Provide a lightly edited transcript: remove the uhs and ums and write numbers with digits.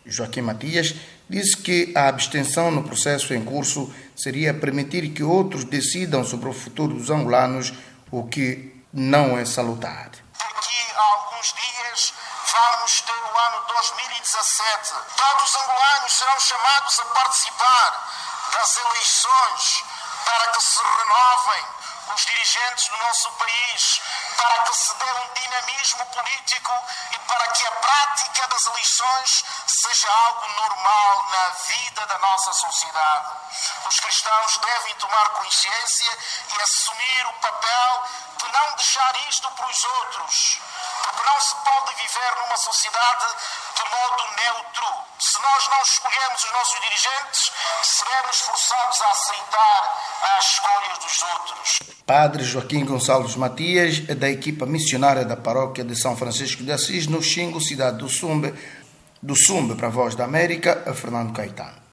Joaquim Matias disse que a abstenção no processo em curso seria permitir que outros decidam sobre o futuro dos angolanos, o que não é salutar. Daqui a alguns dias vamos ter o ano 2017. Todos os angolanos serão chamados a participar das eleições para que se renovem os dirigentes do nosso país, para que se dê um dinamismo político e para que a prática das eleições seja algo normal na vida da nossa sociedade. Os cristãos devem tomar consciência e assumir o papel de não deixar isto para os outros, porque não se pode viver numa sociedade de modo neutro. Se nós não escolhemos os nossos dirigentes, seremos forçados a aceitar as escolhas dos outros. Padre Joaquim Gonçalves Matias, da equipa missionária da paróquia de São Francisco de Assis, no Xingo, cidade do Sumbe, para a Voz da América, Fernando Caetano.